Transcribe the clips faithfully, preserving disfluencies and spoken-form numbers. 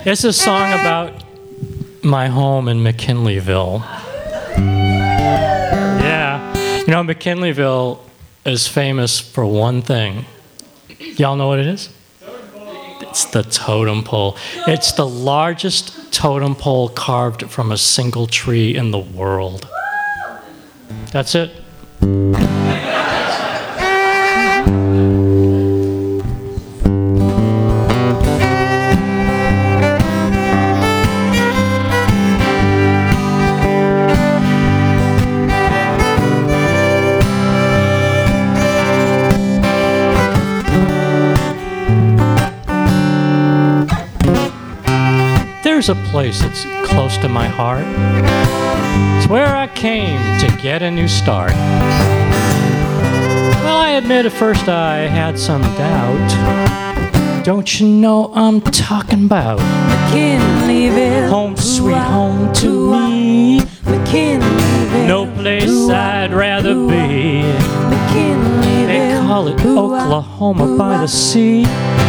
It's a song about my home in McKinleyville. Yeah. You know, McKinleyville is famous for one thing. Y'all know what it is? It's the totem pole. It's the largest totem pole carved from a single tree in the world. That's it. There's a place that's close to my heart. It's where I came to get a new start. Well, I admit at first I had some doubt. Don't you know I'm talking about McKinleyville, home sweet home to me? McKinleyville, No place I'd rather be. McKinleyville, They call it Oklahoma by the sea.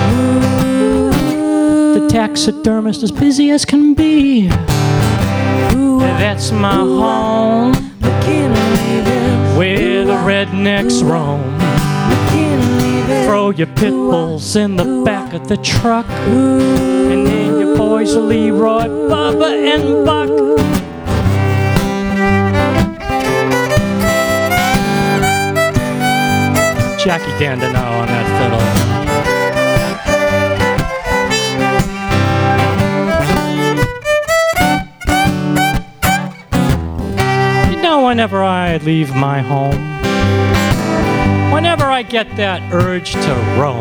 The taxidermist as busy as can be. That's my home, McKinleyville, where the rednecks roam. McKinleyville, Throw your pit bulls in the back of the truck, and name your boys Leroy, Bubba, and Buck. Jackie Dandino on that fiddle. Whenever I leave my home, whenever I get that urge to roam,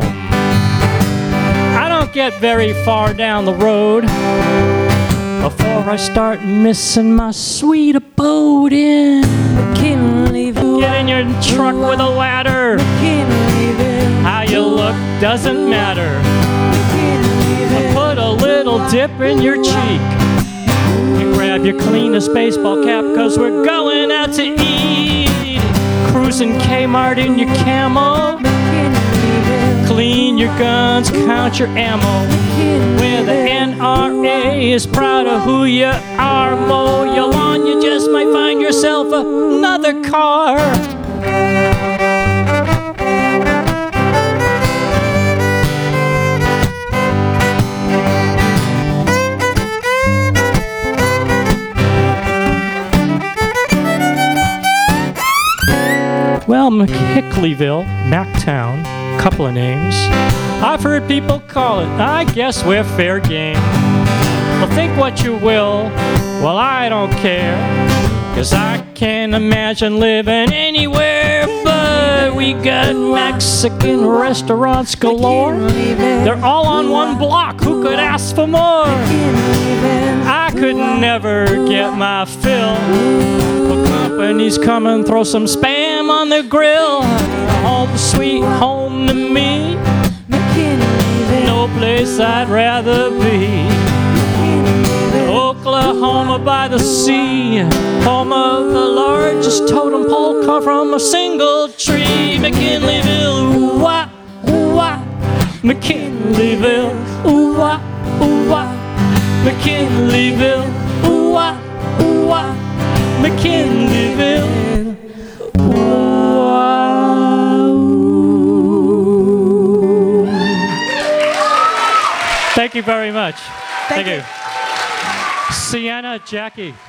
I don't get very far down the road before I start missing my sweet abode in McKinleyville. Get in your truck with a ladder. McKinleyville, How you look doesn't matter. McKinleyville, Put a little dip in your cheek. Grab your cleanest baseball cap, cause we're going out to eat. Cruising Kmart in your camo. Clean your guns, count your ammo. Where the N R A is proud of who you are. Mow your lawn, you just might find yourself another car. Well, McKinleyville, Mactown, couple of names. I've heard people call it. I guess we're fair game. Well, think what you will. Well, I don't care. Cause I can't imagine living anywhere but we got Mexican restaurants galore. They're all on one block. Who could ask for more? I could never get my fill. But companies come and throw some spam on the grill. Home sweet home to me. No place I'd rather be. Oklahoma by the sea, home of the largest totem pole carved from a single tree. McKinleyville, ooh wah, ooh wah. McKinleyville, ooh wah, ooh wah. McKinleyville, ooh wah, ooh wah. McKinleyville, ooh wah, ooh. Thank you very much. Thank Thank you. you. Sienna, Jackie.